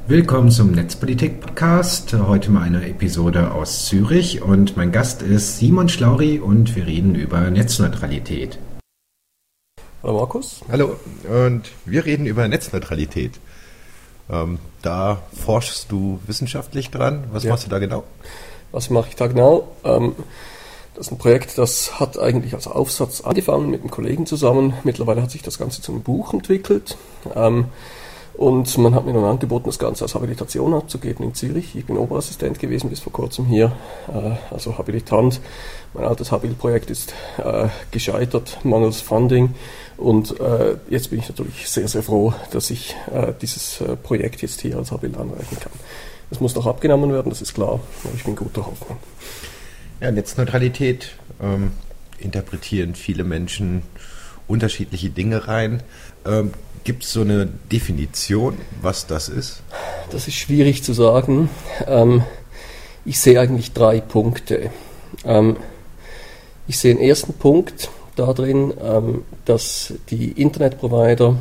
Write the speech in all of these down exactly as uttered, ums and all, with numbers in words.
Willkommen zum Netzpolitik-Podcast. Heute mal eine Episode aus Zürich und mein Gast ist Simon Schlauri und wir reden über Netzneutralität. Hallo Markus. Hallo, und wir reden über Netzneutralität. Ähm, da forschst du wissenschaftlich dran. Was ja. machst du da genau? Was mache ich da genau? Ähm, das ist ein Projekt, das hat eigentlich als Aufsatz angefangen mit einem Kollegen zusammen. Mittlerweile hat sich das Ganze zu einem Buch entwickelt. Ähm, Und man hat mir dann angeboten, das Ganze als Habilitation abzugeben in Zürich. Ich bin Oberassistent gewesen bis vor kurzem hier, äh, also Habilitant. Mein altes Habil-Projekt ist äh, gescheitert, mangels Funding. Und äh, jetzt bin ich natürlich sehr, sehr froh, dass ich äh, dieses äh, Projekt jetzt hier als Habil anreichen kann. Es muss noch abgenommen werden, das ist klar, aber ich bin guter Hoffnung. Ja, Netzneutralität ähm, interpretieren viele Menschen unterschiedliche Dinge rein. Ähm, Gibt es so eine Definition, was das ist? Das ist schwierig zu sagen. Ähm, ich sehe eigentlich drei Punkte. Ähm, ich sehe den ersten Punkt darin, ähm, dass die Internetprovider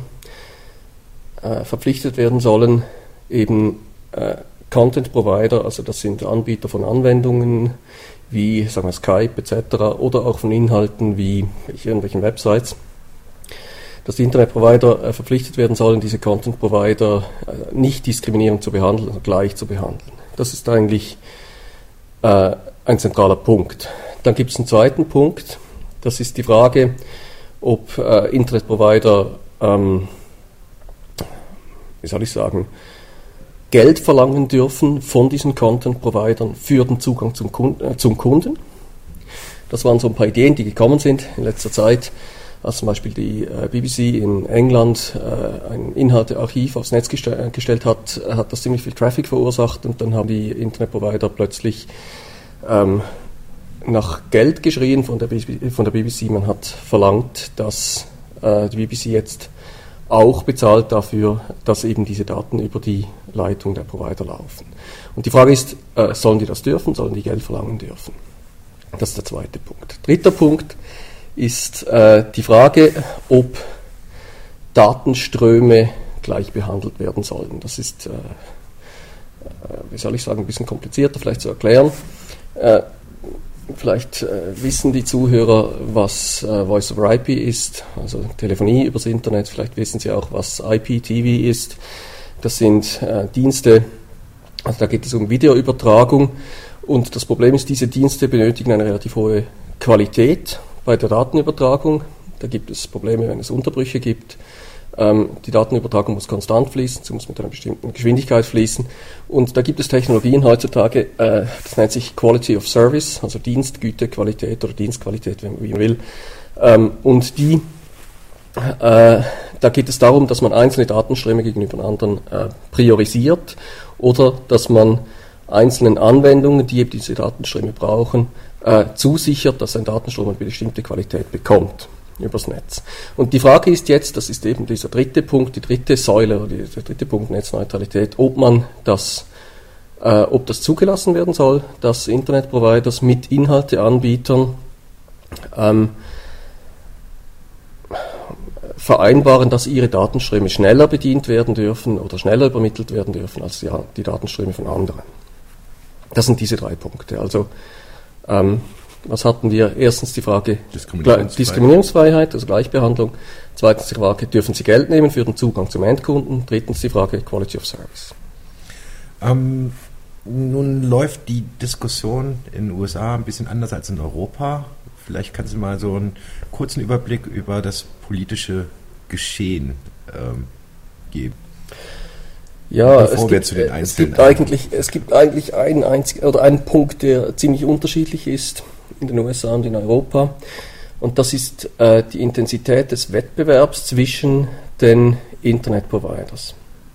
äh, verpflichtet werden sollen, eben äh, Content-Provider, also das sind Anbieter von Anwendungen wie sagen wir Skype et cetera oder auch von Inhalten wie irgendwelchen Websites, dass die Internetprovider äh, verpflichtet werden sollen, diese Content-Provider äh, nicht diskriminierend zu behandeln, also gleich zu behandeln. Das ist eigentlich äh, ein zentraler Punkt. Dann gibt es einen zweiten Punkt, das ist die Frage, ob äh, Internetprovider, ähm, wie soll ich sagen, Geld verlangen dürfen von diesen Content-Providern für den Zugang zum Kunden, äh, zum Kunden. Das waren so ein paar Ideen, die gekommen sind in letzter Zeit. Als zum Beispiel die äh, B B C in England äh, ein Inhaltearchiv aufs Netz gestell, äh, gestellt hat, hat das ziemlich viel Traffic verursacht und dann haben die Internetprovider plötzlich ähm, nach Geld geschrien von der, B B C, von der B B C. Man hat verlangt, dass äh, die B B C jetzt auch bezahlt dafür, dass eben diese Daten über die Leitung der Provider laufen. Und die Frage ist, äh, sollen die das dürfen, sollen die Geld verlangen dürfen? Das ist der zweite Punkt. Dritter Punkt ist äh, die Frage, ob Datenströme gleich behandelt werden sollen. Das ist, äh, äh, wie soll ich sagen, ein bisschen komplizierter vielleicht zu erklären. Äh, vielleicht äh, wissen die Zuhörer, was äh, Voice over I P ist, also Telefonie übers Internet. Vielleicht wissen sie auch, was I P T V ist. Das sind äh, Dienste, also da geht es um Videoübertragung. Und das Problem ist, diese Dienste benötigen eine relativ hohe Qualität bei der Datenübertragung. Da gibt es Probleme, wenn es Unterbrüche gibt. Ähm, die Datenübertragung muss konstant fließen, sie muss mit einer bestimmten Geschwindigkeit fließen. Und da gibt es Technologien heutzutage, äh, das nennt sich Quality of Service, also Dienstgütequalität oder Dienstqualität, wie man will. Ähm, und die, äh, da geht es darum, dass man einzelne Datenströme gegenüber anderen äh, priorisiert oder dass man einzelnen Anwendungen, die eben diese Datenströme brauchen, äh, zusichert, dass ein Datenstrom eine bestimmte Qualität bekommt übers Netz. Und die Frage ist jetzt, das ist eben dieser dritte Punkt, die dritte Säule, oder der dritte Punkt Netzneutralität, ob man das, äh, ob das zugelassen werden soll, dass Internetproviders mit Inhalteanbietern ähm, vereinbaren, dass ihre Datenströme schneller bedient werden dürfen oder schneller übermittelt werden dürfen als die, die Datenströme von anderen. Das sind diese drei Punkte. Also, ähm, was hatten wir? Erstens die Frage Diskriminierungsfreiheit. Diskriminierungsfreiheit, also Gleichbehandlung. Zweitens die Frage, dürfen sie Geld nehmen für den Zugang zum Endkunden? Drittens die Frage Quality of Service. Ähm, nun läuft die Diskussion in den U S A ein bisschen anders als in Europa. Vielleicht kannst du mal so einen kurzen Überblick über das politische Geschehen ähm, geben. Ja, es gibt, es, gibt eigentlich, es gibt eigentlich einen einzigen oder einen Punkt, der ziemlich unterschiedlich ist in den U S A und in Europa. Und das ist äh, die Intensität des Wettbewerbs zwischen den Internetproviders.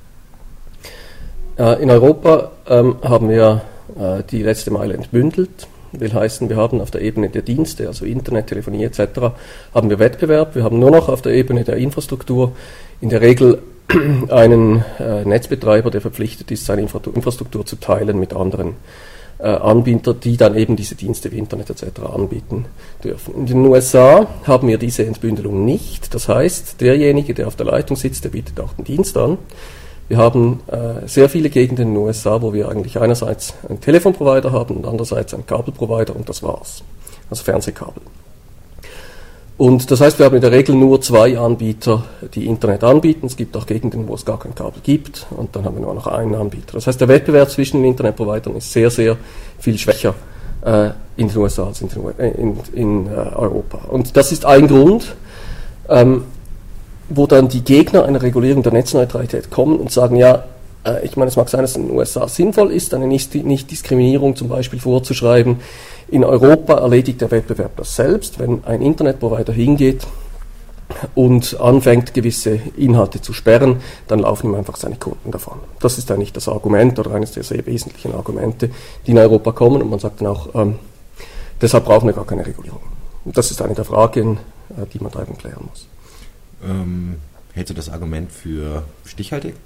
Äh, in Europa ähm, haben wir äh, die letzte Meile entbündelt. Will heißen, wir haben auf der Ebene der Dienste, also Internet, Telefonie et cetera, haben wir Wettbewerb. Wir haben nur noch auf der Ebene der Infrastruktur in der Regel einen äh, Netzbetreiber, der verpflichtet ist, seine Infrastruktur zu teilen mit anderen äh, Anbietern, die dann eben diese Dienste wie Internet et cetera anbieten dürfen. In den U S A haben wir diese Entbündelung nicht. Das heißt, derjenige, der auf der Leitung sitzt, der bietet auch den Dienst an. Wir haben äh, sehr viele Gegenden in den U S A, wo wir eigentlich einerseits einen Telefonprovider haben und andererseits einen Kabelprovider und das war's. Also Fernsehkabel. Und das heißt, wir haben in der Regel nur zwei Anbieter, die Internet anbieten. Es gibt auch Gegenden, wo es gar kein Kabel gibt und dann haben wir nur noch einen Anbieter. Das heißt, der Wettbewerb zwischen den Internetprovidern ist sehr, sehr viel schwächer äh, in den U S A als in, in, in, in äh, Europa. Und das ist ein Grund, ähm, wo dann die Gegner einer Regulierung der Netzneutralität kommen und sagen, ja, äh, ich meine, es mag sein, dass es in den U S A sinnvoll ist, eine Nichtdiskriminierung zum Beispiel vorzuschreiben. In Europa erledigt der Wettbewerb das selbst. Wenn ein Internetprovider hingeht und anfängt, gewisse Inhalte zu sperren, dann laufen ihm einfach seine Kunden davon. Das ist eigentlich das Argument oder eines der sehr wesentlichen Argumente, die in Europa kommen. Und man sagt dann auch, ähm, deshalb brauchen wir gar keine Regulierung. Und das ist eine der Fragen, äh, die man da eben klären muss. Ähm, hältst du das Argument für stichhaltig?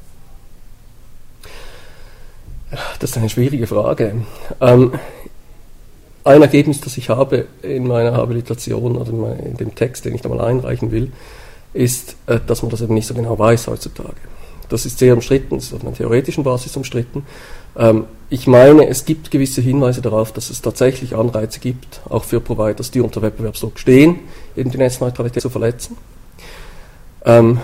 Das ist eine schwierige Frage. Ähm, Ein Ergebnis, das ich habe in meiner Habilitation oder in, mein, in dem Text, den ich da mal einreichen will, ist, äh, dass man das eben nicht so genau weiß heutzutage. Das ist sehr umstritten, das ist auf einer theoretischen Basis umstritten. Ähm, ich meine, es gibt gewisse Hinweise darauf, dass es tatsächlich Anreize gibt, auch für Providers, die unter Wettbewerbsdruck stehen, eben die Netzneutralität zu verletzen. Ähm,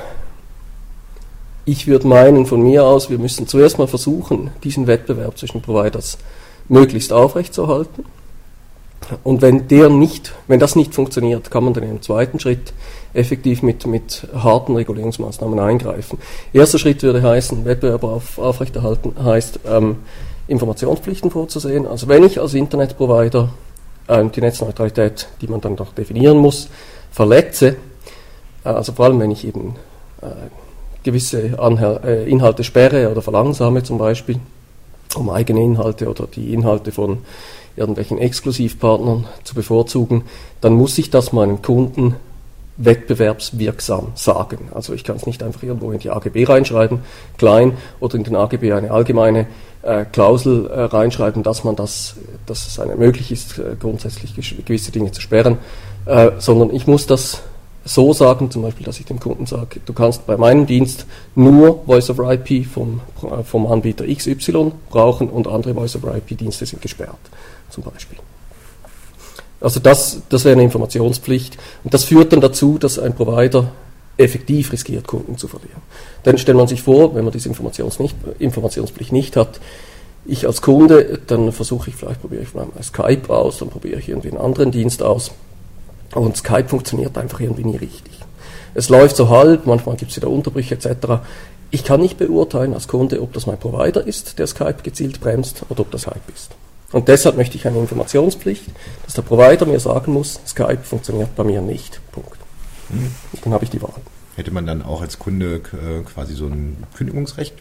ich würde meinen, von mir aus, wir müssen zuerst mal versuchen, diesen Wettbewerb zwischen Providers möglichst aufrechtzuerhalten. Und wenn der nicht, wenn das nicht funktioniert, kann man dann im zweiten Schritt effektiv mit, mit harten Regulierungsmaßnahmen eingreifen. Erster Schritt würde heißen, Wettbewerb auf, aufrechterhalten, heißt ähm, Informationspflichten vorzusehen. Also wenn ich als Internetprovider äh, die Netzneutralität, die man dann noch definieren muss, verletze, äh, also vor allem wenn ich eben äh, gewisse Anhal- äh, Inhalte sperre oder verlangsame zum Beispiel, um eigene Inhalte oder die Inhalte von irgendwelchen Exklusivpartnern zu bevorzugen, dann muss ich das meinen Kunden wettbewerbswirksam sagen. Also ich kann es nicht einfach irgendwo in die A G B reinschreiben, klein, oder in den A G B eine allgemeine äh, Klausel äh, reinschreiben, dass man das, dass es einem möglich ist, äh, grundsätzlich gewisse Dinge zu sperren, äh, sondern ich muss das so sagen, zum Beispiel, dass ich dem Kunden sage, du kannst bei meinem Dienst nur Voice-over-I P vom, vom Anbieter X Y brauchen und andere Voice-over-I P-Dienste sind gesperrt, zum Beispiel. Also das, das wäre eine Informationspflicht und das führt dann dazu, dass ein Provider effektiv riskiert, Kunden zu verlieren. Dann stellt man sich vor, wenn man diese Informations nicht, Informationspflicht nicht hat, ich als Kunde, dann versuche ich, vielleicht probiere ich mal Skype aus, dann probiere ich irgendwie einen anderen Dienst aus. Und Skype funktioniert einfach irgendwie nie richtig. Es läuft so halb, manchmal gibt es wieder Unterbrüche et cetera. Ich kann nicht beurteilen als Kunde, ob das mein Provider ist, der Skype gezielt bremst, oder ob das Skype ist. Und deshalb möchte ich eine Informationspflicht, dass der Provider mir sagen muss, Skype funktioniert bei mir nicht. Punkt. Hm. Dann habe ich die Wahl. Hätte man dann auch als Kunde äh, quasi so ein Kündigungsrecht?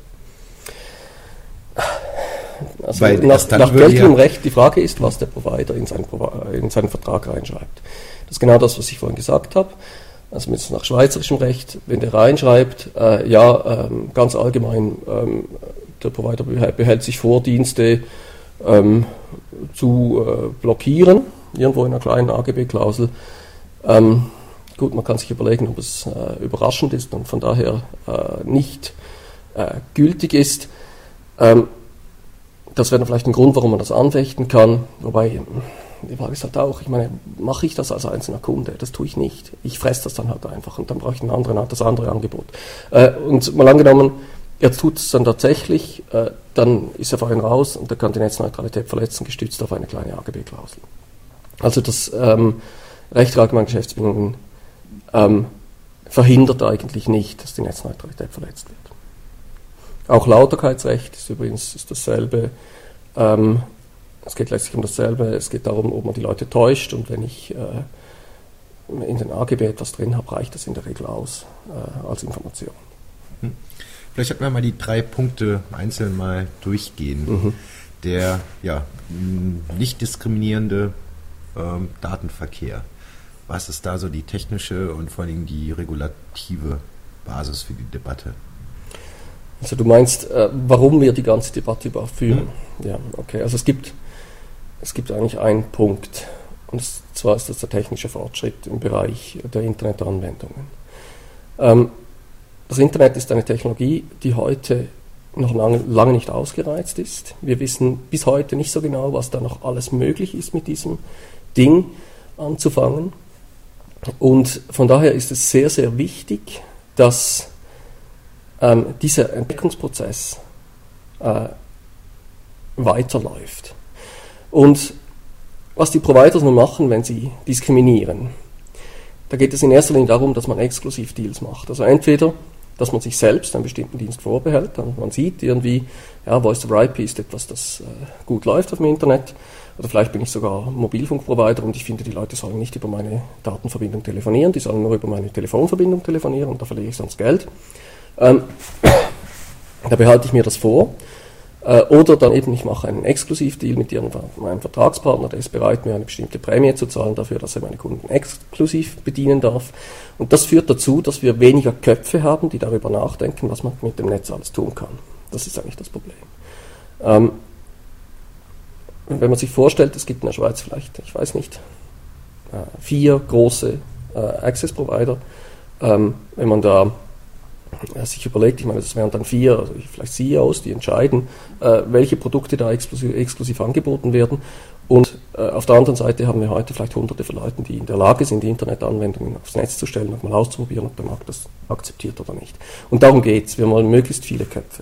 Also Weil nach, nach würde geltendem ja Recht, die Frage ist, was der Provider in seinen, in seinen Vertrag reinschreibt. Das ist genau das, was ich vorhin gesagt habe. Also mit nach schweizerischem Recht, wenn der reinschreibt, äh, ja, ähm, ganz allgemein, ähm, der Provider behält sich vor, Dienste ähm, zu äh, blockieren, irgendwo in einer kleinen A G B-Klausel. Ähm, gut, man kann sich überlegen, ob es äh, überraschend ist und von daher äh, nicht äh, gültig ist. Ähm, Das wäre dann vielleicht ein Grund, warum man das anfechten kann. Wobei, die Frage ist halt auch, ich meine, mache ich das als einzelner Kunde? Das tue ich nicht. Ich fresse das dann halt einfach und dann brauche ich einen anderen, das andere Angebot. Äh, und mal angenommen, er tut es dann tatsächlich, äh, dann ist er vorhin raus und er kann die Netzneutralität verletzen, gestützt auf eine kleine A G B-Klausel. Also das ähm, Recht der allgemeinen Geschäftsbedingungen ähm, verhindert eigentlich nicht, dass die Netzneutralität verletzt wird. Auch Lauterkeitsrecht ist übrigens ist dasselbe. Ähm, es geht letztlich um dasselbe. Es geht darum, ob man die Leute täuscht. Und wenn ich äh, in den A G B etwas drin habe, reicht das in der Regel aus äh, als Information. Hm. Vielleicht sollten wir mal die drei Punkte einzeln mal durchgehen. Mhm. Der ja, nicht diskriminierende ähm, Datenverkehr. Was ist da so die technische und vor allem die regulative Basis für die Debatte? Also du meinst, äh, warum wir die ganze Debatte überhaupt führen? Mhm. Ja, okay. Also es gibt, es gibt eigentlich einen Punkt, und zwar ist das der technische Fortschritt im Bereich der Internetanwendungen. Ähm, das Internet ist eine Technologie, die heute noch lange, lange nicht ausgereizt ist. Wir wissen bis heute nicht so genau, was da noch alles möglich ist, mit diesem Ding anzufangen. Und von daher ist es sehr, sehr wichtig, dass ähm, dieser Entdeckungsprozess äh, weiterläuft. Und was die Providers nun machen, wenn sie diskriminieren, da geht es in erster Linie darum, dass man Exklusivdeals macht. Also entweder, dass man sich selbst einen bestimmten Dienst vorbehält, und man sieht irgendwie, ja, Voice over I P ist etwas, das äh, gut läuft auf dem Internet, oder vielleicht bin ich sogar Mobilfunkprovider und ich finde, die Leute sollen nicht über meine Datenverbindung telefonieren, die sollen nur über meine Telefonverbindung telefonieren und da verliere ich sonst Geld. Ähm, da behalte ich mir das vor. Äh, oder dann eben, ich mache einen Exklusivdeal mit meinem Vertragspartner, der ist bereit, mir eine bestimmte Prämie zu zahlen dafür, dass er meine Kunden exklusiv bedienen darf. Und das führt dazu, dass wir weniger Köpfe haben, die darüber nachdenken, was man mit dem Netz alles tun kann. Das ist eigentlich das Problem. Ähm, wenn man sich vorstellt, es gibt in der Schweiz vielleicht, ich weiß nicht, äh, vier große äh, Access-Provider, ähm, wenn man da äh, sich überlegt, ich meine, das wären dann vier, also vielleicht C E Os, die entscheiden, äh, welche Produkte da exklusiv, exklusiv angeboten werden. Und äh, auf der anderen Seite haben wir heute vielleicht hunderte von Leuten, die in der Lage sind, die Internetanwendungen aufs Netz zu stellen und mal auszuprobieren, ob der Markt das akzeptiert oder nicht. Und darum geht es, wir wollen möglichst viele Köpfe.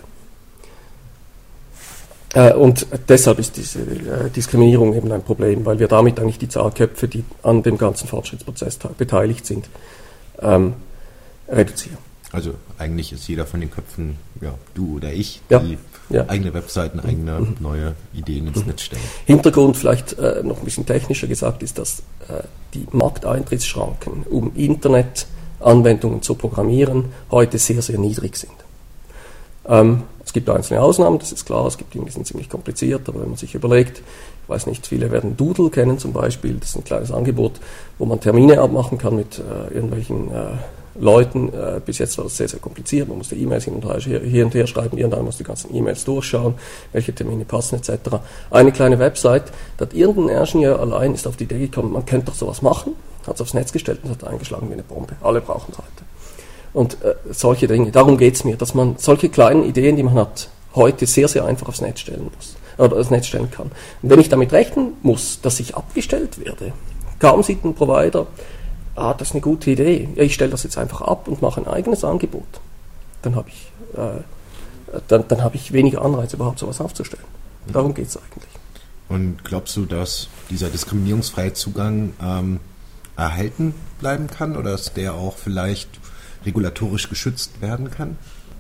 Äh, und deshalb ist diese äh, Diskriminierung eben ein Problem, weil wir damit eigentlich die Zahl Köpfe, die an dem ganzen Fortschrittsprozess beteiligt sind, ähm, reduzieren. Also eigentlich ist jeder von den Köpfen, ja, du oder ich, ja, die ja. eigene Webseiten, eigene mhm. neue Ideen ins mhm. Netz stellen. Hintergrund vielleicht äh, noch ein bisschen technischer gesagt ist, dass äh, die Markteintrittsschranken, um Internetanwendungen zu programmieren, heute sehr, sehr niedrig sind. Ähm, es gibt einzelne Ausnahmen, das ist klar, es gibt Dinge, die sind ziemlich kompliziert, aber wenn man sich überlegt, ich weiß nicht, viele werden Doodle kennen zum Beispiel, das ist ein kleines Angebot, wo man Termine abmachen kann mit äh, irgendwelchen äh, Leuten. Äh, bis jetzt war das sehr, sehr kompliziert, man musste E-Mails hin und her, hier und her schreiben, irgendwann muss die ganzen E-Mails durchschauen, welche Termine passen et cetera. Eine kleine Website, da hat irgendein Ingenieur allein ist auf die Idee gekommen, man könnte doch sowas machen, hat es aufs Netz gestellt und hat eingeschlagen wie eine Bombe. Alle brauchen es heute. Und äh, solche Dinge, darum geht es mir, dass man solche kleinen Ideen, die man hat, heute sehr, sehr einfach aufs Netz stellen muss, oder aufs Netz stellen kann. Und wenn ich damit rechnen muss, dass ich abgestellt werde, kaum sieht ein Provider, ah, das ist eine gute Idee, ja, ich stelle das jetzt einfach ab und mache ein eigenes Angebot, dann habe ich, äh, dann, dann habe ich weniger Anreiz, überhaupt sowas aufzustellen. Darum geht es eigentlich. Und glaubst du, dass dieser diskriminierungsfreie Zugang ähm, erhalten bleiben kann oder dass der auch vielleicht regulatorisch geschützt werden kann?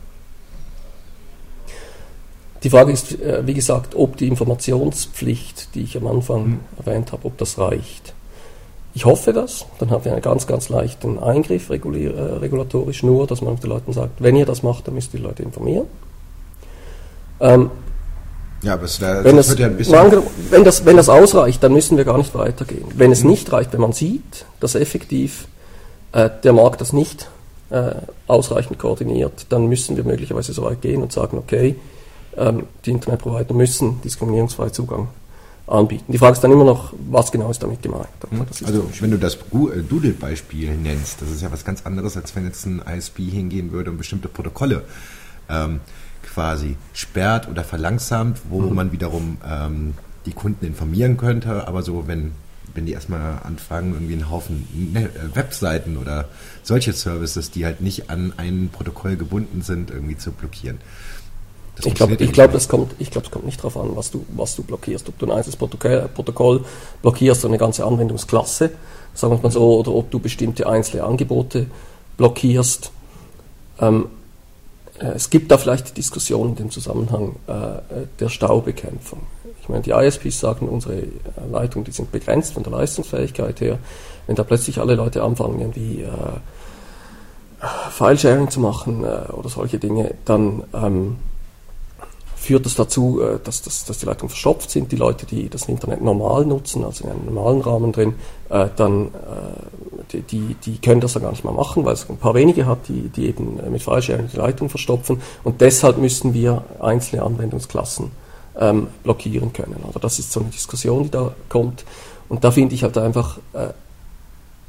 Die Frage ist, wie gesagt, ob die Informationspflicht, die ich am Anfang hm. erwähnt habe, ob das reicht. Ich hoffe das, dann haben wir einen ganz, ganz leichten Eingriff regulier, äh, regulatorisch, nur, dass man den Leuten sagt, wenn ihr das macht, dann müsst ihr die Leute informieren. Ähm, ja, aber es, das wenn, das es, wird ja ein bisschen man, wenn, das, wenn das ausreicht, dann müssen wir gar nicht weitergehen. Wenn es hm. nicht reicht, wenn man sieht, dass effektiv äh, der Markt das nicht äh, ausreichend koordiniert, dann müssen wir möglicherweise so weit gehen und sagen, okay, ähm, die Internetprovider müssen diskriminierungsfreien Zugang anbieten. Die Frage ist dann immer noch, was genau ist damit gemeint? Das also wenn du das Doodle-Beispiel nennst, das ist ja was ganz anderes, als wenn jetzt ein I S P hingehen würde und bestimmte Protokolle ähm, quasi sperrt oder verlangsamt, wo mhm. man wiederum ähm, die Kunden informieren könnte, aber so, wenn wenn die erstmal anfangen, irgendwie einen Haufen ne, Webseiten oder solche Services, die halt nicht an ein Protokoll gebunden sind, irgendwie zu blockieren. Das ich glaube, ich glaube, es kommt, ich glaube, es kommt nicht darauf an, was du, was du blockierst. Ob du ein einzelnes Protokoll, Protokoll blockierst oder eine ganze Anwendungsklasse, sagen wir es mal so, oder ob du bestimmte einzelne Angebote blockierst. Ähm, äh, es gibt da vielleicht Diskussionen in dem Zusammenhang äh, der Staubekämpfung. Ich meine, die I S Ps sagen, unsere Leitungen, die sind begrenzt von der Leistungsfähigkeit her. Wenn da plötzlich alle Leute anfangen, irgendwie äh, File-Sharing zu machen äh, oder solche Dinge, dann ähm, führt das dazu, äh, dass, dass, dass die Leitungen verstopft sind. Die Leute, die das Internet normal nutzen, also in einem normalen Rahmen drin, äh, dann äh, die, die, die können das dann gar nicht mehr machen, weil es ein paar wenige hat, die, die eben mit File-Sharing die Leitung verstopfen. Und deshalb müssen wir einzelne Anwendungsklassen Ähm, blockieren können. Oder das ist so eine Diskussion, die da kommt. Und da finde ich halt einfach, äh,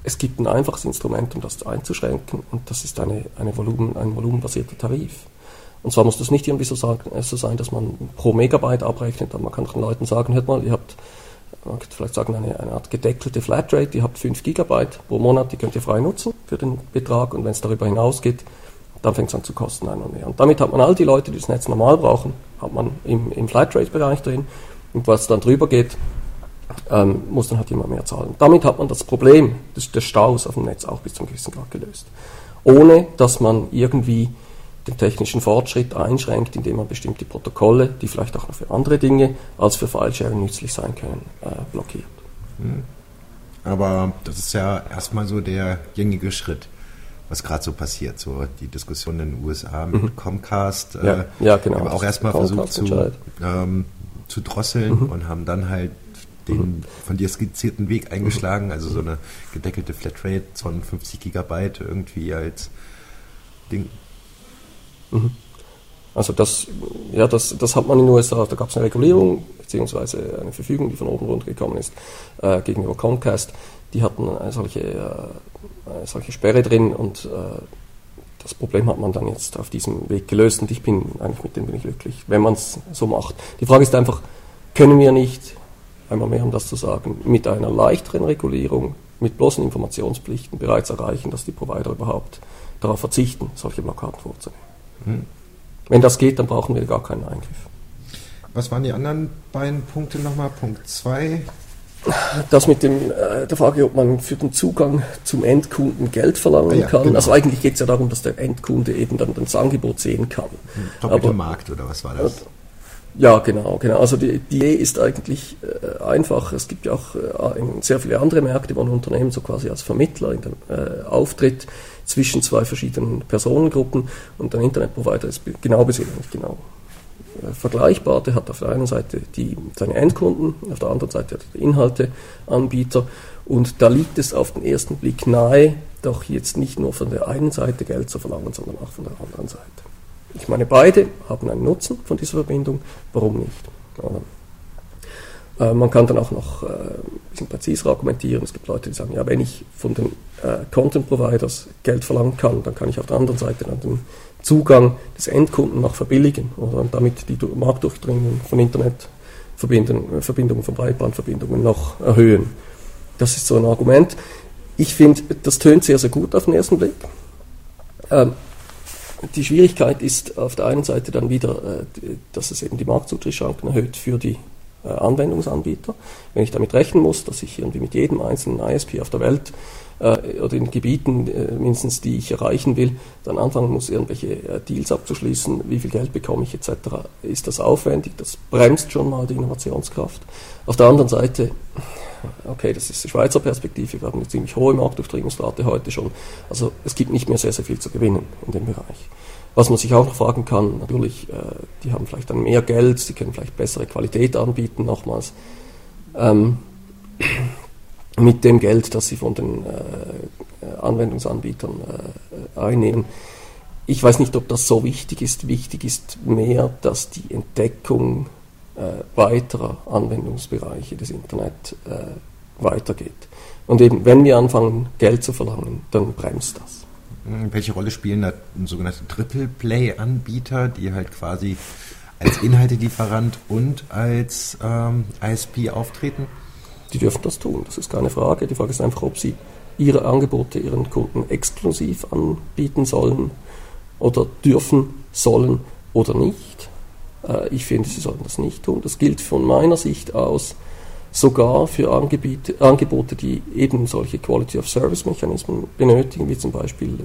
es gibt ein einfaches Instrument, um das einzuschränken, und das ist eine, eine Volumen, ein volumenbasierter Tarif. Und zwar muss das nicht irgendwie so, sagen, so sein, dass man pro Megabyte abrechnet, aber man kann den Leuten sagen, hört mal, ihr habt, man könnte vielleicht sagen, eine, eine Art gedeckelte Flatrate, ihr habt fünf Gigabyte pro Monat, die könnt ihr frei nutzen für den Betrag, und wenn es darüber hinausgeht, dann fängt es an zu kosten ein und mehr. Und damit hat man all die Leute, die das Netz normal brauchen, hat man im, im Flatrate-Bereich drin, und was dann drüber geht, ähm, muss dann halt immer mehr zahlen. Damit hat man das Problem des, des Staus auf dem Netz auch bis zum gewissen Grad gelöst. Ohne, dass man irgendwie den technischen Fortschritt einschränkt, indem man bestimmte Protokolle, die vielleicht auch noch für andere Dinge als für File-Sharing nützlich sein können, äh, blockiert. Aber das ist ja erstmal so der gängige Schritt, was gerade so passiert. So die Diskussion in den U S A mit mhm. Comcast, äh, ja, ja, genau. haben auch erstmal versucht zu, ähm, zu drosseln mhm. und haben dann halt den mhm. von dir skizzierten Weg eingeschlagen, also so eine gedeckelte Flatrate, zweihundertfünfzig Gigabyte irgendwie als Ding. Also das, ja, das, das hat man in den U S A, da gab es eine Regulierung, beziehungsweise eine Verfügung, die von oben runtergekommen ist, äh, gegenüber Comcast. Die hatten eine solche, äh, eine solche Sperre drin, und äh, das Problem hat man dann jetzt auf diesem Weg gelöst, und ich bin eigentlich mit dem bin ich glücklich, wenn man es so macht. Die Frage ist einfach, können wir nicht, einmal mehr um das zu sagen, mit einer leichteren Regulierung, mit bloßen Informationspflichten bereits erreichen, dass die Provider überhaupt darauf verzichten, solche Blockaden vorzunehmen. Hm. Wenn das geht, dann brauchen wir gar keinen Eingriff. Was waren die anderen beiden Punkte nochmal? Punkt zwei? Das mit dem, äh, der Frage, ob man für den Zugang zum Endkunden Geld verlangen ah, ja, kann. Genau. Also eigentlich geht es ja darum, dass der Endkunde eben dann das Angebot sehen kann. Hm, Doppelter Markt oder was war das? Ja, genau, genau. Also die, die Idee ist eigentlich äh, einfach. Es gibt ja auch äh, sehr viele andere Märkte, wo ein Unternehmen so quasi als Vermittler in den, äh, auftritt zwischen zwei verschiedenen Personengruppen, und ein Internetprovider ist genau gesehen nicht genau äh, vergleichbar. Der hat auf der einen Seite die, seine Endkunden, auf der anderen Seite hat er die Inhalteanbieter, und da liegt es auf den ersten Blick nahe, doch jetzt nicht nur von der einen Seite Geld zu verlangen, sondern auch von der anderen Seite. Ich meine, beide haben einen Nutzen von dieser Verbindung, warum nicht? Ja. Äh, man kann dann auch noch äh, ein bisschen präziser argumentieren. Es gibt Leute, die sagen, ja, wenn ich von den äh, Content-Providers Geld verlangen kann, dann kann ich auf der anderen Seite dann den Zugang des Endkunden noch verbilligen, oder, und damit die Marktdurchdringung von Internetverbindungen, von Breitbandverbindungen noch erhöhen. Das ist so ein Argument. Ich finde, das tönt sehr, sehr gut auf den ersten Blick. Ähm, Die Schwierigkeit ist auf der einen Seite dann wieder, dass es eben die Marktzutrittsschranken erhöht für die Anwendungsanbieter. Wenn ich damit rechnen muss, dass ich irgendwie mit jedem einzelnen I S P auf der Welt oder in Gebieten mindestens, die ich erreichen will, dann anfangen muss, irgendwelche Deals abzuschließen, wie viel Geld bekomme ich et cetera, ist das aufwendig, das bremst schon mal die Innovationskraft. Auf der anderen Seite, okay, das ist die Schweizer Perspektive, wir haben eine ziemlich hohe Marktdurchdringungsrate heute schon, also es gibt nicht mehr sehr, sehr viel zu gewinnen in dem Bereich. Was man sich auch noch fragen kann, natürlich, äh, die haben vielleicht dann mehr Geld, sie können vielleicht bessere Qualität anbieten, nochmals, ähm, mit dem Geld, das sie von den äh, Anwendungsanbietern äh, einnehmen. Ich weiß nicht, ob das so wichtig ist. Wichtig ist mehr, dass die Entdeckung äh, weiterer Anwendungsbereiche des Internet äh, weitergeht. Und eben, wenn wir anfangen, Geld zu verlangen, dann bremst das. Welche Rolle spielen da sogenannte Triple-Play-Anbieter, die halt quasi als Inhaltelieferant und als ähm, I S P auftreten? Die dürfen das tun, das ist keine Frage. Die Frage ist einfach, ob sie ihre Angebote ihren Kunden exklusiv anbieten sollen oder dürfen, sollen oder nicht. Äh, ich finde, sie sollten das nicht tun. Das gilt von meiner Sicht aus sogar für Angebiete, Angebote, die eben solche Quality-of-Service-Mechanismen benötigen, wie zum Beispiel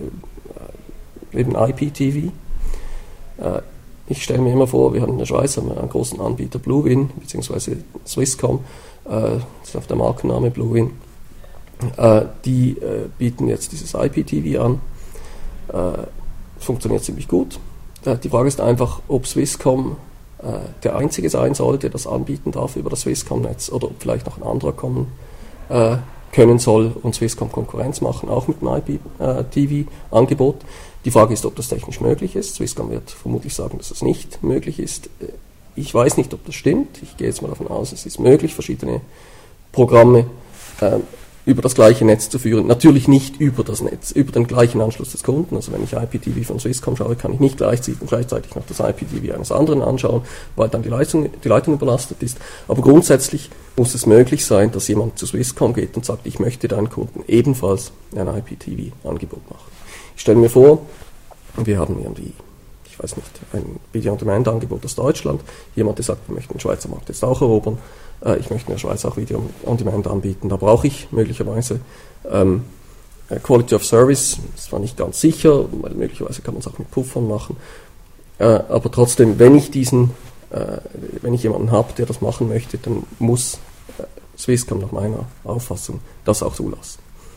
äh, eben I P T V. Äh, ich stelle mir immer vor, wir haben in der Schweiz haben wir einen großen Anbieter, Bluewin, beziehungsweise Swisscom, äh, das ist auf der Markenname Bluewin. Äh, die äh, bieten jetzt dieses I P T V an. Äh, funktioniert ziemlich gut. Äh, die Frage ist einfach, ob Swisscom der einzige sein soll, der das anbieten darf über das Swisscom-Netz, oder ob vielleicht noch ein anderer kommen äh, können soll und Swisscom Konkurrenz machen, auch mit einem I P T V-Angebot. Die Frage ist, ob das technisch möglich ist. Swisscom wird vermutlich sagen, dass es nicht möglich ist. Ich weiß nicht, ob das stimmt. Ich gehe jetzt mal davon aus, es ist möglich, verschiedene Programme äh, über das gleiche Netz zu führen. Natürlich nicht über das Netz, über den gleichen Anschluss des Kunden. Also wenn ich I P T V von Swisscom schaue, kann ich nicht gleichzeitig, gleichzeitig noch das I P T V eines anderen anschauen, weil dann die Leitung, die Leitung überlastet ist. Aber grundsätzlich muss es möglich sein, dass jemand zu Swisscom geht und sagt, ich möchte deinen Kunden ebenfalls ein I P T V-Angebot machen. Ich stelle mir vor, wir haben irgendwie, ich weiß nicht, ein Video-on-Demand-Angebot aus Deutschland. Jemand, der sagt, wir möchten den Schweizer Markt jetzt auch erobern. Ich möchte in der Schweiz auch Video-on-Demand anbieten. Da brauche ich möglicherweise ähm, Quality of Service. Das war nicht ganz sicher, weil möglicherweise kann man es auch mit Puffern machen. Äh, aber trotzdem, wenn ich diesen, äh, wenn ich jemanden habe, der das machen möchte, dann muss äh, Swisscom nach meiner Auffassung das auch zulassen.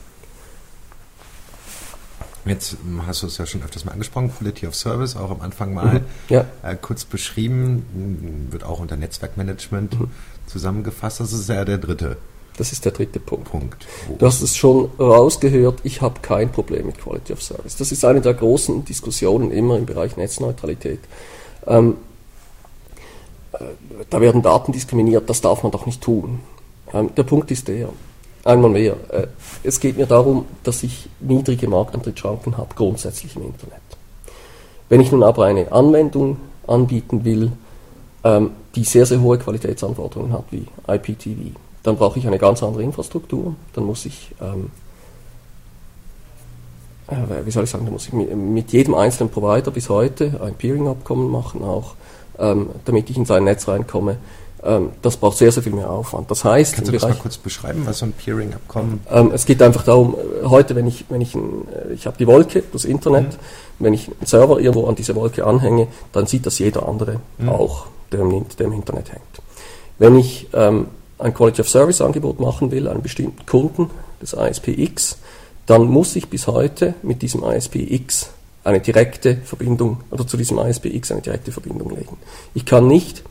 Jetzt hast du es ja schon öfters mal angesprochen, Quality of Service, auch am Anfang mal mhm. ja. äh, kurz beschrieben, wird auch unter Netzwerkmanagement mhm. zusammengefasst. Das ist ja der dritte. Das ist der dritte Punkt. Punkt. Du hast es schon rausgehört, ich habe kein Problem mit Quality of Service. Das ist eine der großen Diskussionen immer im Bereich Netzneutralität. Ähm, äh, da werden Daten diskriminiert, das darf man doch nicht tun. Ähm, der Punkt ist der, einmal mehr, äh, es geht mir darum, dass ich niedrige Marktantrittsschranken habe, grundsätzlich im Internet. Wenn ich nun aber eine Anwendung anbieten will, ähm, die sehr, sehr hohe Qualitätsanforderungen hat, wie I P T V, dann brauche ich eine ganz andere Infrastruktur, dann muss ich, ähm, äh, wie soll ich sagen, dann muss ich mit, mit jedem einzelnen Provider bis heute ein Peering-Abkommen machen, auch ähm, damit ich in sein Netz reinkomme. Das braucht sehr, sehr viel mehr Aufwand. Das heißt, kannst du das Bereich, mal kurz beschreiben, was so ein Peering-Abkommen ist? Ähm, es geht einfach darum, heute, wenn ich, wenn ich, ein, ich habe die Wolke, das Internet, mhm. wenn ich einen Server irgendwo an diese Wolke anhänge, dann sieht das jeder andere mhm. auch, der im, der im Internet hängt. Wenn ich ähm, ein Quality-of-Service-Angebot machen will, einem bestimmten Kunden, des I S P X, dann muss ich bis heute mit diesem I S P X eine direkte Verbindung, oder zu diesem I S P X eine direkte Verbindung legen. Ich kann nicht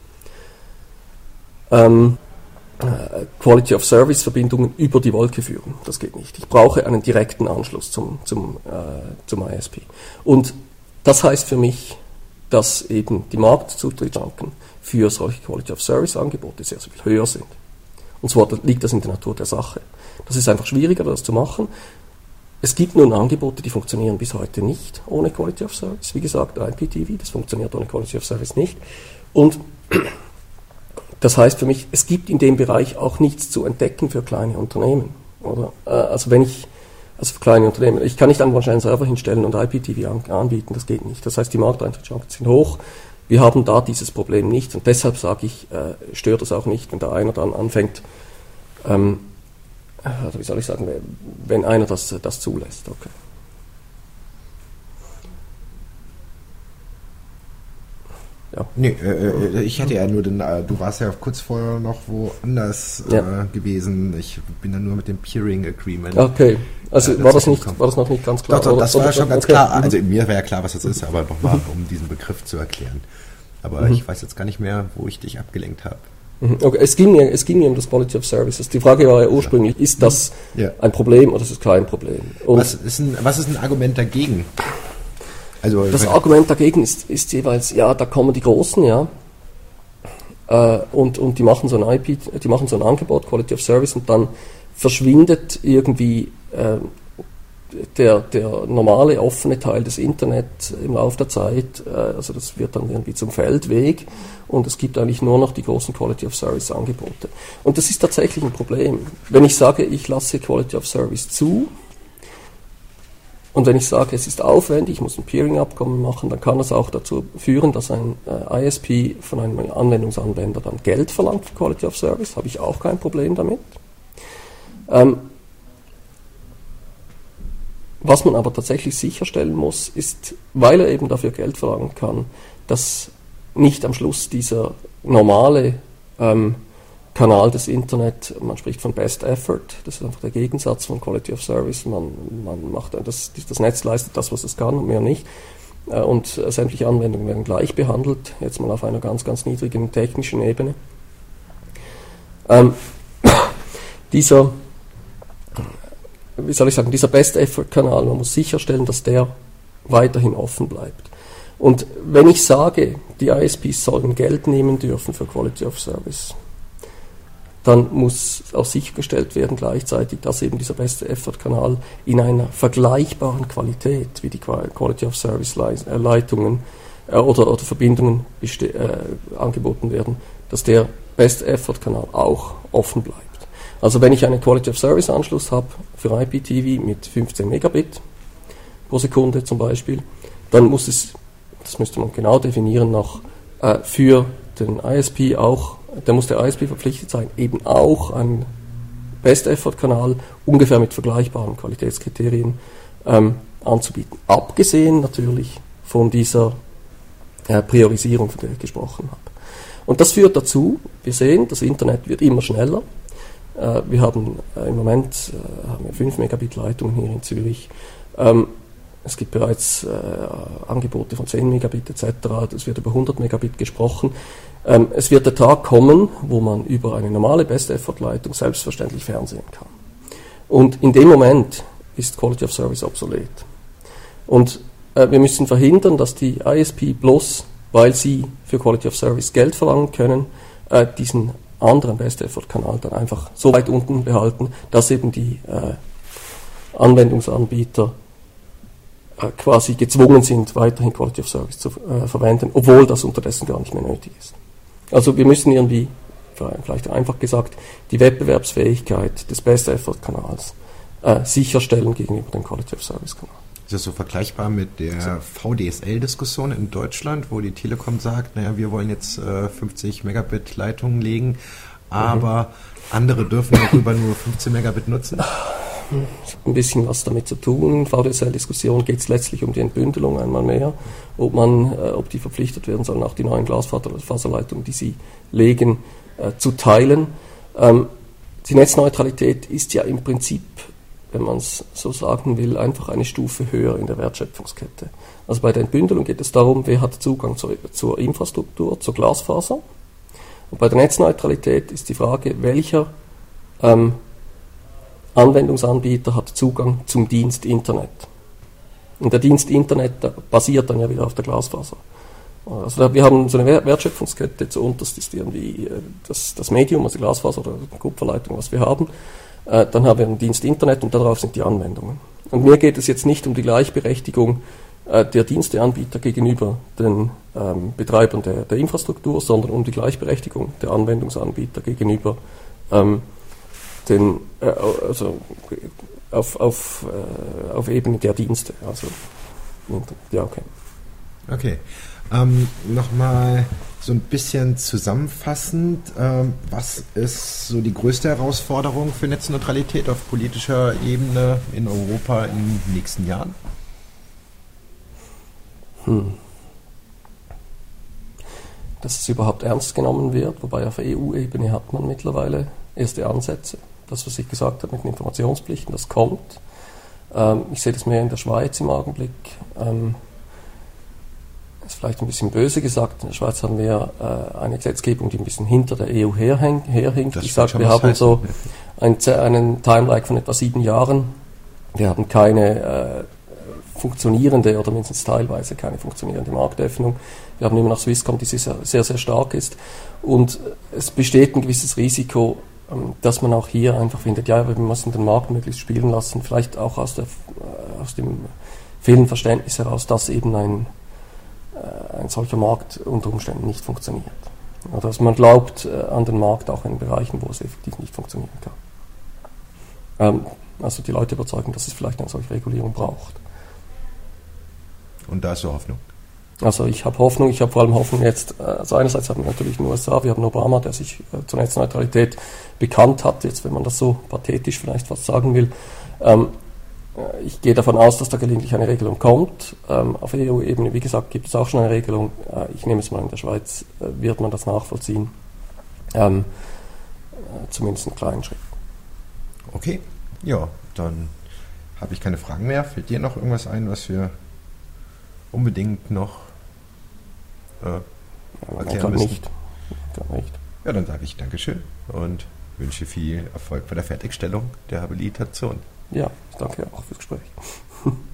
Ähm, Quality of Service Verbindungen über die Wolke führen. Das geht nicht. Ich brauche einen direkten Anschluss zum, zum, äh, zum I S P. Und das heißt für mich, dass eben die Marktzutrittsschranken für solche Quality of Service Angebote sehr, sehr viel höher sind. Und zwar liegt das in der Natur der Sache. Das ist einfach schwieriger, das zu machen. Es gibt nun Angebote, die funktionieren bis heute nicht ohne Quality of Service. Wie gesagt, I P T V, das funktioniert ohne Quality of Service nicht. Und das heißt für mich, es gibt in dem Bereich auch nichts zu entdecken für kleine Unternehmen. Oder? Also wenn ich, also für kleine Unternehmen, ich kann nicht einfach einen Server hinstellen und I P T V an, anbieten, das geht nicht. Das heißt, die Markteintrittschancen sind hoch. Wir haben da dieses Problem nicht und deshalb sage ich, äh, stört es auch nicht, wenn da einer dann anfängt, ähm, also wie soll ich sagen, wenn einer das, das zulässt. Okay. Ja. Nee, äh, ich hatte ja nur den, äh, du warst ja kurz vorher noch woanders äh, ja. gewesen. Ich bin dann nur mit dem Peering Agreement. Okay, also äh, war, das nicht, war das noch nicht ganz klar? Doch, doch, das oder, war oder, schon ganz okay. klar. Also mhm. mir war ja klar, was das ist, aber nochmal, um diesen Begriff zu erklären. Aber mhm. ich weiß jetzt gar nicht mehr, wo ich dich abgelenkt habe. Okay, es ging mir, es ging mir um das Quality of Services. Die Frage war ja ursprünglich, ist das ja. ein Problem oder ist es kein Problem? Und was ist ein, was ist ein Argument dagegen? Also, das Argument dagegen ist, ist jeweils, ja, da kommen die Großen, ja, äh, und, und die machen so ein I P, die machen so ein Angebot, Quality of Service, und dann verschwindet irgendwie äh, der, der normale offene Teil des Internet im Laufe der Zeit, äh, also das wird dann irgendwie zum Feldweg und es gibt eigentlich nur noch die großen Quality of Service Angebote. Und das ist tatsächlich ein Problem. Wenn ich sage, ich lasse Quality of Service zu, und wenn ich sage, es ist aufwendig, ich muss ein Peering-Abkommen machen, dann kann das auch dazu führen, dass ein äh, I S P von einem Anwendungsanwender dann Geld verlangt für Quality of Service. Habe ich auch kein Problem damit. Ähm, was man aber tatsächlich sicherstellen muss, ist, weil er eben dafür Geld verlangen kann, dass nicht am Schluss dieser normale ähm, Kanal des Internet, man spricht von Best Effort, das ist einfach der Gegensatz von Quality of Service, man, man macht das, das Netz leistet das, was es kann und mehr nicht, und sämtliche Anwendungen werden gleich behandelt, jetzt mal auf einer ganz, ganz niedrigen technischen Ebene. Ähm, dieser, wie soll ich sagen, dieser Best Effort Kanal, man muss sicherstellen, dass der weiterhin offen bleibt. Und wenn ich sage, die I S Ps sollen Geld nehmen dürfen für Quality of Service, dann muss auch sichergestellt werden gleichzeitig, dass eben dieser beste Effort-Kanal in einer vergleichbaren Qualität wie die Quality of Service Leitungen äh, oder, oder Verbindungen beste- äh, angeboten werden, dass der beste Effort-Kanal auch offen bleibt. Also wenn ich einen Quality of Service Anschluss habe für I P T V mit fünfzehn Megabit pro Sekunde zum Beispiel, dann muss es, das müsste man genau definieren, noch äh, für den I S P auch, da muss der I S P verpflichtet sein, eben auch einen Best-Effort-Kanal ungefähr mit vergleichbaren Qualitätskriterien ähm, anzubieten. Abgesehen natürlich von dieser äh, Priorisierung, von der ich gesprochen habe. Und das führt dazu, wir sehen, das Internet wird immer schneller. Äh, wir haben äh, im Moment äh, haben wir fünf Megabit Leitungen hier in Zürich. Ähm, Es gibt bereits äh, Angebote von zehn Megabit et cetera. Es wird über hundert Megabit gesprochen. Ähm, es wird der Tag kommen, wo man über eine normale Best-Effort-Leitung selbstverständlich fernsehen kann. Und in dem Moment ist Quality of Service obsolet. Und äh, wir müssen verhindern, dass die I S P bloß, weil sie für Quality of Service Geld verlangen können, äh, diesen anderen Best-Effort-Kanal dann einfach so weit unten behalten, dass eben die äh, Anwendungsanbieter quasi gezwungen sind, weiterhin Quality of Service zu äh, verwenden, obwohl das unterdessen gar nicht mehr nötig ist. Also wir müssen irgendwie, vielleicht einfach gesagt, die Wettbewerbsfähigkeit des Best-Effort-Kanals äh, sicherstellen gegenüber dem Quality of Service-Kanal. Ist das so vergleichbar mit der V D S L-Diskussion in Deutschland, wo die Telekom sagt, naja, wir wollen jetzt äh, fünfzig Megabit Leitungen legen, aber mhm. andere dürfen darüber nur fünfzehn Megabit nutzen? Ein bisschen was damit zu tun. In V D S L-Diskussion geht es letztlich um die Entbündelung einmal mehr, ob man, äh, ob die verpflichtet werden sollen, auch die neuen Glasfaserleitungen, die sie legen, äh, zu teilen. Ähm, die Netzneutralität ist ja im Prinzip, wenn man es so sagen will, einfach eine Stufe höher in der Wertschöpfungskette. Also bei der Entbündelung geht es darum, wer hat Zugang zur, zur Infrastruktur, zur Glasfaser. Und bei der Netzneutralität ist die Frage, welcher ähm, Anwendungsanbieter hat Zugang zum Dienst Internet. Und der Dienst Internet der basiert dann ja wieder auf der Glasfaser. Also wir haben so eine Wertschöpfungskette, zuunterst ist irgendwie das, das Medium, also Glasfaser oder Kupferleitung, was wir haben. Dann haben wir einen Dienst Internet und darauf sind die Anwendungen. Und mir geht es jetzt nicht um die Gleichberechtigung der Diensteanbieter gegenüber den ähm, Betreibern der, der Infrastruktur, sondern um die Gleichberechtigung der Anwendungsanbieter gegenüber ähm, den, äh, also auf, auf, äh, auf Ebene der Dienste. Also, ja, okay. Okay. Ähm, Nochmal so ein bisschen zusammenfassend, ähm, was ist so die größte Herausforderung für Netzneutralität auf politischer Ebene in Europa in den nächsten Jahren? Hm. Dass es überhaupt ernst genommen wird, wobei auf E U-Ebene hat man mittlerweile erste Ansätze. Das, was ich gesagt habe mit den Informationspflichten, das kommt. Ähm, ich sehe das mehr in der Schweiz im Augenblick. Ähm, das ist vielleicht ein bisschen böse gesagt. In der Schweiz haben wir äh, eine Gesetzgebung, die ein bisschen hinter der E U herhängt. herhinkt. Ich sage, wir haben so ein, einen Timeline von etwa sieben Jahren. Wir haben keine äh, funktionierende oder mindestens teilweise keine funktionierende Marktöffnung. Wir haben immer noch Swisscom, die sehr, sehr, sehr stark ist. Und es besteht ein gewisses Risiko, dass man auch hier einfach findet, ja, wir müssen den Markt möglichst spielen lassen, vielleicht auch aus, der, aus dem fehlenden Verständnis heraus, dass eben ein, ein solcher Markt unter Umständen nicht funktioniert. Oder dass man glaubt an den Markt auch in Bereichen, wo es effektiv nicht funktionieren kann. Also die Leute überzeugen, dass es vielleicht eine solche Regulierung braucht. Und da ist so Hoffnung? Also ich habe Hoffnung, ich habe vor allem Hoffnung jetzt, also einerseits haben wir natürlich in den U S A, wir haben Obama, der sich äh, zur Netzneutralität bekannt hat, jetzt wenn man das so pathetisch vielleicht fast sagen will. Ähm, ich gehe davon aus, dass da gelegentlich eine Regelung kommt. Ähm, auf E U-Ebene, wie gesagt, gibt es auch schon eine Regelung. Äh, ich nehme es mal, in der Schweiz äh, wird man das nachvollziehen. Ähm, äh, zumindest einen kleinen Schritt. Okay, ja, dann habe ich keine Fragen mehr. Fällt dir noch irgendwas ein, was wir unbedingt noch äh, erklären müssen? Nicht. Gar nicht. Ja, dann sage ich Dankeschön und wünsche viel Erfolg bei der Fertigstellung der Habilitation. Ja, ich danke auch fürs Gespräch.